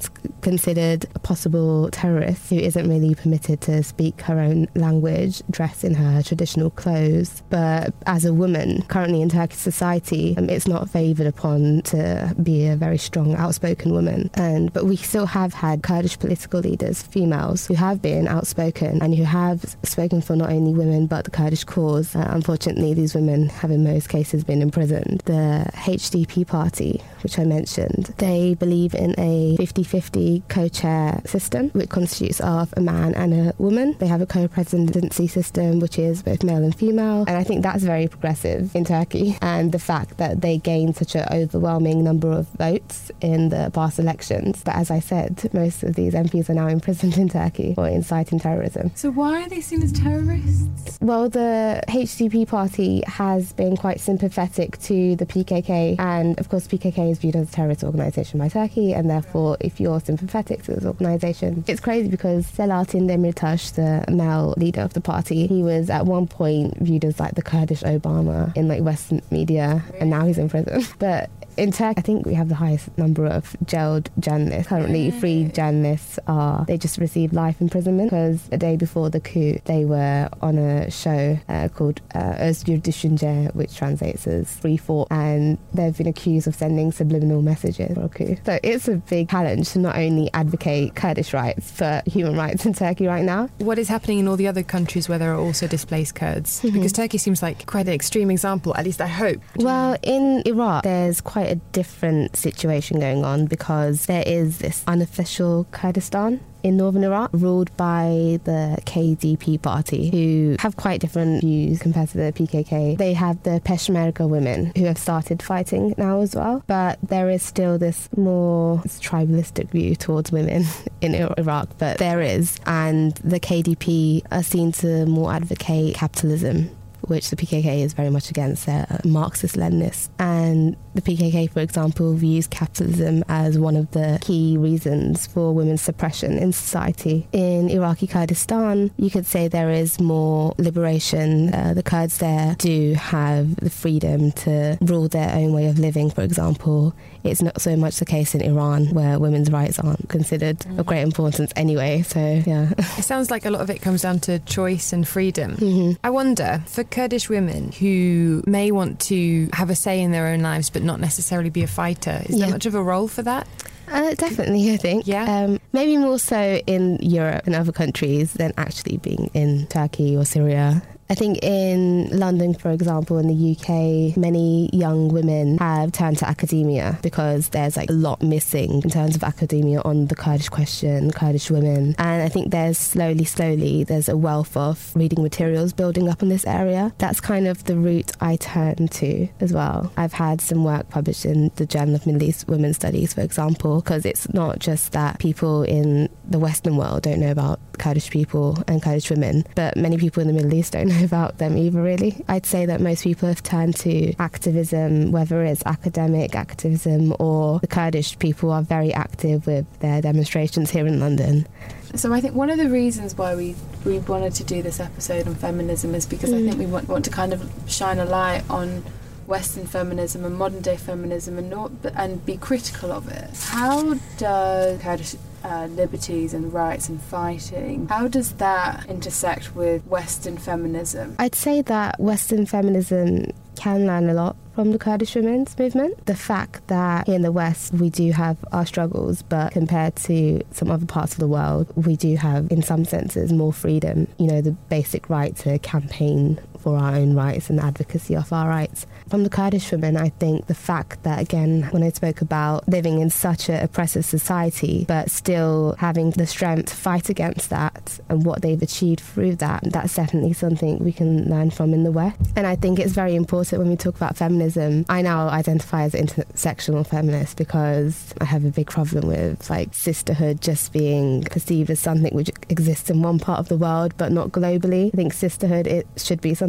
considered a possible terrorist who isn't really permitted to speak her own language, dress in her traditional clothes. But as a woman, currently in Turkish society, um, it's not favoured upon to be a very strong, outspoken woman. And but we still have had Kurdish political leaders, females, who have been outspoken and who have spoken for not only women but the Kurdish cause. Uh, unfortunately, these women have in most cases been imprisoned. The H D P party, which I mentioned, they believe in a fifty-fifty co-chair system, which constitutes of a man and a woman. They have a co-presidency system, which is both male and female. And I think that's very progressive in Turkey. And the fact that they gained such an overwhelming number of votes in the past elections. But as I said, most of these M Ps are now imprisoned in Turkey for inciting terrorism. So why are they seen as terrorists? Well, the H D P party has been quite sympathetic to the P K K. And of course, P K K is viewed as a terrorist organisation by Turkey. And therefore, if you're sympathetic to this organisation, it's crazy because Selahattin Demirtas, the male leader of the party, he was at one point viewed as like the Kurdish Obama in like Western media, and now he's in prison. But in Turkey, I think we have the highest number of jailed journalists. Currently, free journalists are, they just received life imprisonment because the day before the coup, they were on a show uh, called uh, Özgür Düşünce, which translates as Free Thought, and they've been accused of sending subliminal messages for a coup. So it's a big challenge to not only advocate Kurdish rights, but human rights in Turkey right now. What is happening in all the other countries where there are also displaced Kurds? Mm-hmm. Because Turkey seems like quite an extreme example, at least I hope. Well, in Iraq, there's quite a different situation going on because there is this unofficial Kurdistan in northern Iraq, ruled by the K D P party, who have quite different views compared to the P K K. They have the Peshmerga women who have started fighting now as well, but there is still this more tribalistic view towards women in Iraq, but there is. And the K D P are seen to more advocate capitalism, which the P K K is very much against. They're Marxist-Leninists. And the P K K, for example, views capitalism as one of the key reasons for women's suppression in society. In Iraqi Kurdistan, you could say there is more liberation. Uh, the Kurds there do have the freedom to rule their own way of living, for example. It's not so much the case in Iran, where women's rights aren't considered mm. of great importance anyway, so yeah. It sounds like a lot of it comes down to choice and freedom. Mm-hmm. I wonder, for Kurdish women who may want to have a say in their own lives but not necessarily be a fighter, is yeah. there much of a role for that? Uh, definitely, I think. Yeah. Um, maybe more so in Europe and other countries than actually being in Turkey or Syria. I think in London, for example, in the U K, many young women have turned to academia because there's like a lot missing in terms of academia on the Kurdish question, Kurdish women. And I think there's slowly, slowly, there's a wealth of reading materials building up in this area. That's kind of the route I turn to as well. I've had some work published in the Journal of Middle East Women's Studies, for example, because it's not just that people in the Western world don't know about Kurdish people and Kurdish women, but many people in the Middle East don't know about them either, really. I'd say that most people have turned to activism, whether it's academic activism or the Kurdish people are very active with their demonstrations here in London. So I think one of the reasons why we, we wanted to do this episode on feminism is because mm. I think we want, want to kind of shine a light on Western feminism and modern day feminism and not, and be critical of it. How does Kurdish uh, liberties and rights and fighting, how does that intersect with Western feminism? I'd say that Western feminism can learn a lot from the Kurdish women's movement. The fact that here in the West we do have our struggles, but compared to some other parts of the world, we do have, in some senses, more freedom. You know, the basic right to campaign for our own rights and advocacy of our rights. From the Kurdish women, I think the fact that, again, when I spoke about living in such an oppressive society, but still having the strength to fight against that and what they've achieved through that, that's definitely something we can learn from in the West. And I think it's very important when we talk about feminism. I now identify as an intersectional feminist because I have a big problem with like sisterhood just being perceived as something which exists in one part of the world but not globally. I think sisterhood, it should be something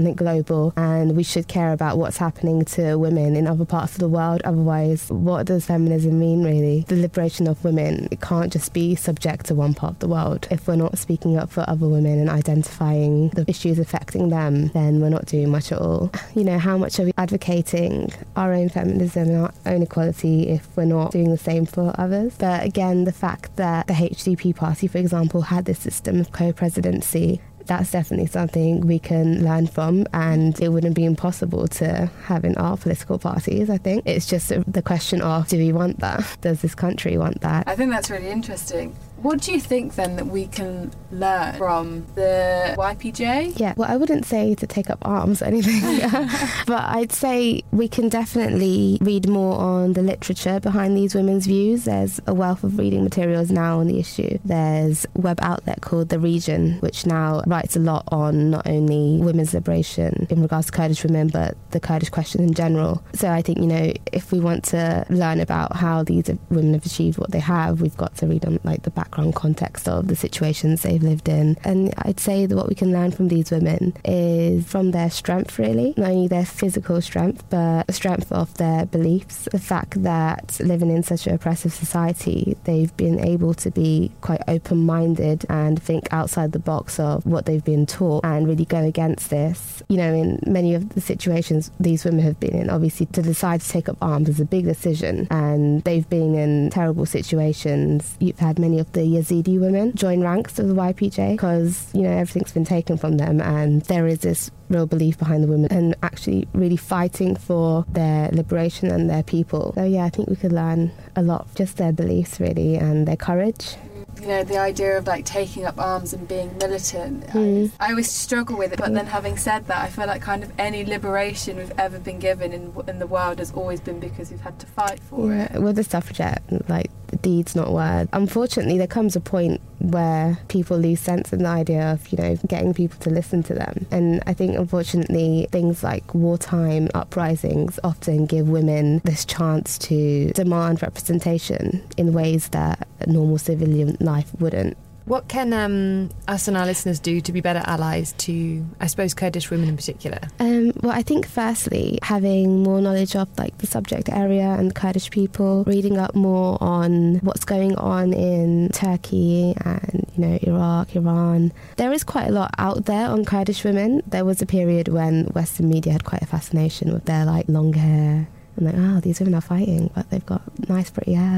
something global, and we should care about what's happening to women in other parts of the world. Otherwise, what does feminism mean, really? The liberation of women, it can't just be subject to one part of the world. If we're not speaking up for other women and identifying the issues affecting them, then we're not doing much at all. You know, how much are we advocating our own feminism and our own equality if we're not doing the same for others? But again, the fact that the H D P party, for example, had this system of co-presidency, that's definitely something we can learn from, and it wouldn't be impossible to have in our political parties, I think. It's just the question of, do we want that? Does this country want that? I think that's really interesting. What do you think then that we can learn from the Y P J? Yeah, well, I wouldn't say to take up arms or anything, but I'd say we can definitely read more on the literature behind these women's views. There's a wealth of reading materials now on the issue. There's a web outlet called The Region, which now writes a lot on not only women's liberation in regards to Kurdish women, but the Kurdish question in general. So I think, you know, if we want to learn about how these women have achieved what they have, we've got to read on like the background context of the situations they've lived in. And I'd say that what we can learn from these women is from their strength, really. Not only their physical strength, but the strength of their beliefs. The fact that living in such an oppressive society, they've been able to be quite open-minded and think outside the box of what they've been taught and really go against this. You know, in many of the situations these women have been in, obviously to decide to take up arms is a big decision, and they've been in terrible situations. You've had many of the Yazidi women join ranks of the Y P J because, you know, everything's been taken from them, and there is this real belief behind the women and actually really fighting for their liberation and their people. So yeah, I think we could learn a lot, just their beliefs really and their courage. You know, the idea of like taking up arms and being militant, mm. I, I always struggle with it, but then having said that, I feel like kind of any liberation we've ever been given in in the world has always been because we've had to fight for yeah. it. With the suffragette, like, the deeds not words. Unfortunately, there comes a point where people lose sense in the idea of, you know, getting people to listen to them. And I think, unfortunately, things like wartime uprisings often give women this chance to demand representation in ways that a normal civilian life wouldn't. What can um, us and our listeners do to be better allies to, I suppose, Kurdish women in particular? Um, well, I think firstly, having more knowledge of like the subject area and Kurdish people, reading up more on what's going on in Turkey and, you know, Iraq, Iran. There is quite a lot out there on Kurdish women. There was a period when Western media had quite a fascination with their like long hair. And like, oh, these women are fighting, but they've got nice, pretty hair,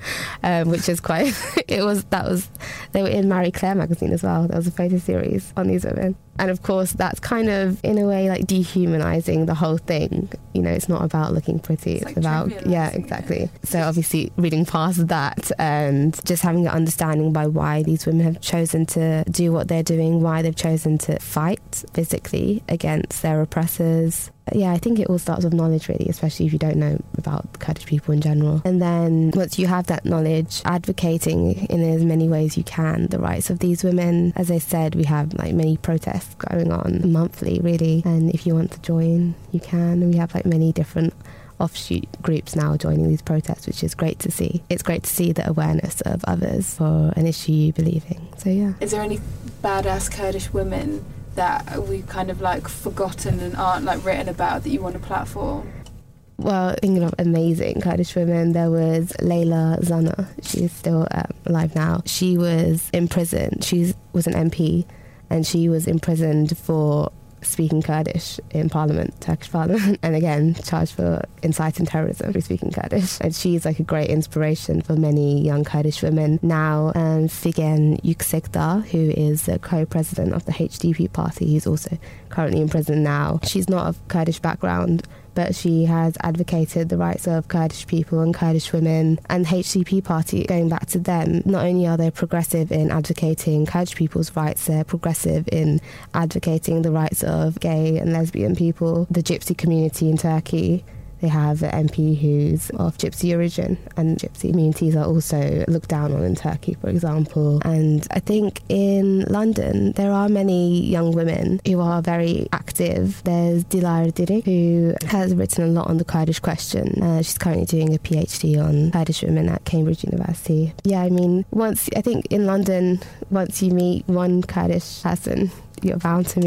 um, which is quite. It was that was. They were in Marie Claire magazine as well. There was a photo series on these women, and of course, that's kind of in a way like dehumanizing the whole thing. You know, it's not about looking pretty. It's, it's like about yeah, exactly. It. So obviously, reading past that and just having an understanding by why these women have chosen to do what they're doing, why they've chosen to fight physically against their oppressors. Yeah, I think it all starts with knowledge, really, especially if you don't know about Kurdish people in general. And then once you have that knowledge, advocating in as many ways you can the rights of these women. As I said, we have like many protests going on monthly, really. And if you want to join, you can. And we have like many different offshoot groups now joining these protests, which is great to see. It's great to see the awareness of others for an issue you believe in. So yeah. Is there any badass Kurdish women that we've kind of like forgotten and aren't like written about that you want a platform? Well, thinking of amazing Kurdish women, there was Leyla Zana. She's still um, alive now. She was in prison. She was an M P, and she was imprisoned for speaking Kurdish in Parliament, Turkish Parliament, and again charged for inciting terrorism through speaking Kurdish. And she's like a great inspiration for many young Kurdish women now. And Figen Yüksekdağ, who is the co-president of the H D P party, who's also currently in prison now. She's not of Kurdish background, but she has advocated the rights of Kurdish people and Kurdish women. And the H D P party, going back to them, not only are they progressive in advocating Kurdish people's rights, they're progressive in advocating the rights of gay and lesbian people, the Gypsy community in Turkey. They have an M P who's of Gypsy origin, and Gypsy communities are also looked down on in Turkey, for example. And I think in London, there are many young women who are very active. There's Dilara Dirik, who has written a lot on the Kurdish question. Uh, she's currently doing a PhD on Kurdish women at Cambridge University. Yeah, I mean, once I think in London, once you meet one Kurdish person, you're bound to meet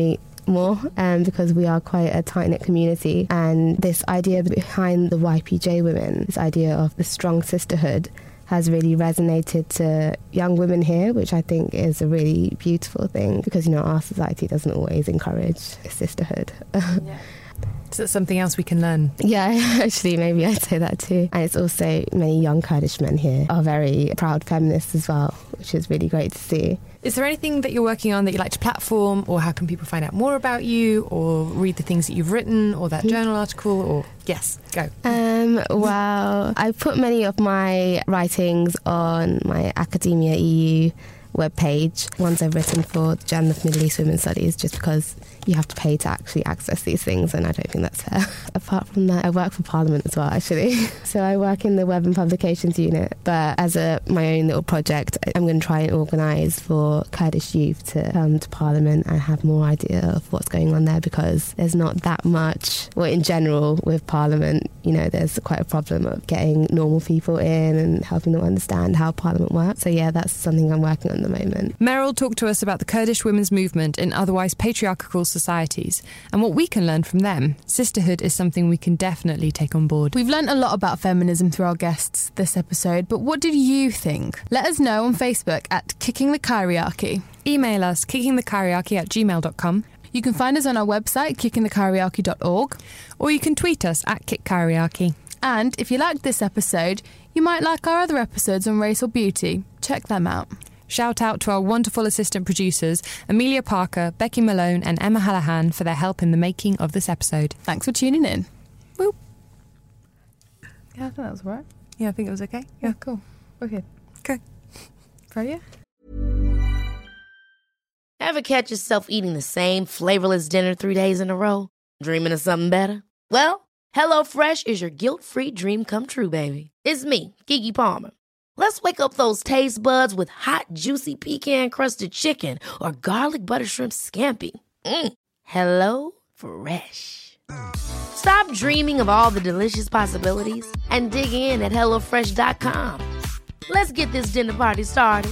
more um, because we are quite a tight-knit community, and this idea behind the Y P J women, this idea of the strong sisterhood, has really resonated to young women here, which I think is a really beautiful thing because, you know, our society doesn't always encourage sisterhood. Yeah. So that's something else we can learn. Yeah, actually, maybe I'd say that too. And it's also many young Kurdish men here are very proud feminists as well, which is really great to see. Is there anything that you're working on that you'd like to platform, or how can people find out more about you, or read the things that you've written, or that journal article, or... Yes, go. Um, well, I put many of my writings on my Academia E U webpage, ones I've written for the Journal of Middle East Women's Studies, just because you have to pay to actually access these things, and I don't think that's fair. Apart from that, I work for Parliament as well, actually. So I work in the Web and Publications unit, but as a my own little project, I'm going to try and organise for Kurdish youth to come to Parliament and have more idea of what's going on there, because there's not that much, well, in general, with Parliament, you know, there's quite a problem of getting normal people in and helping them understand how Parliament works. So yeah, that's something I'm working on at the moment. Meryl talked to us about the Kurdish women's movement in otherwise patriarchal societies and what we can learn from them. Sisterhood is something we can definitely take on board. We've learnt a lot about feminism through our guests this episode, but what did you think? Let us know on Facebook at Kicking the Kyriarchy. Email us kickingthekyriarchy at gmail dot com. You can find us on our website, kicking the kyriarchy dot org. Or you can tweet us at kickkyriarchy. And if you liked this episode, you might like our other episodes on race or beauty. Check them out. Shout out to our wonderful assistant producers, Amelia Parker, Becky Malone and Emma Hallahan, for their help in the making of this episode. Thanks for tuning in. Woo. Yeah, I think that was right. Yeah, I think it was okay. Yeah, cool. Okay. Okay. Proud of you? Ever catch yourself eating the same flavorless dinner three days in a row? Dreaming of something better? Well, HelloFresh is your guilt-free dream come true, baby. It's me, Keke Palmer. Let's wake up those taste buds with hot, juicy pecan-crusted chicken or garlic butter shrimp scampi. Mm. Hello Fresh. Stop dreaming of all the delicious possibilities and dig in at hello fresh dot com. Let's get this dinner party started.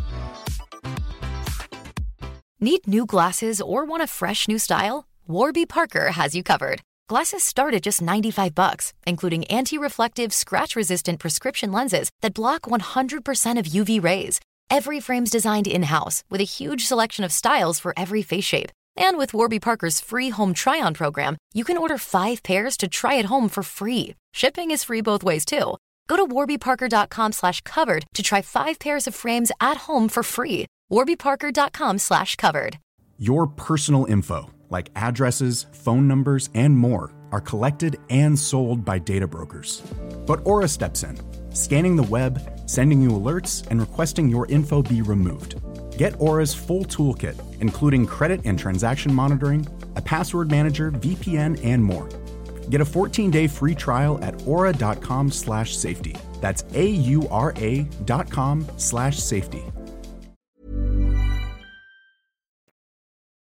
Need new glasses or want a fresh new style? Warby Parker has you covered. Glasses start at just ninety-five bucks, including anti-reflective, scratch-resistant prescription lenses that block one hundred percent of U V rays. Every frame's designed in-house with a huge selection of styles for every face shape. And with Warby Parker's free home try-on program, you can order five pairs to try at home for free. Shipping is free both ways, too. Go to warbyparker.com slash covered to try five pairs of frames at home for free. warbyparker.com slash covered. Your personal info, like addresses, phone numbers, and more, are collected and sold by data brokers. But Aura steps in, scanning the web, sending you alerts, and requesting your info be removed. Get Aura's full toolkit, including credit and transaction monitoring, a password manager, V P N, and more. Get a fourteen-day free trial at aura.com slash safety. That's A-U-R-A dot com slash safety.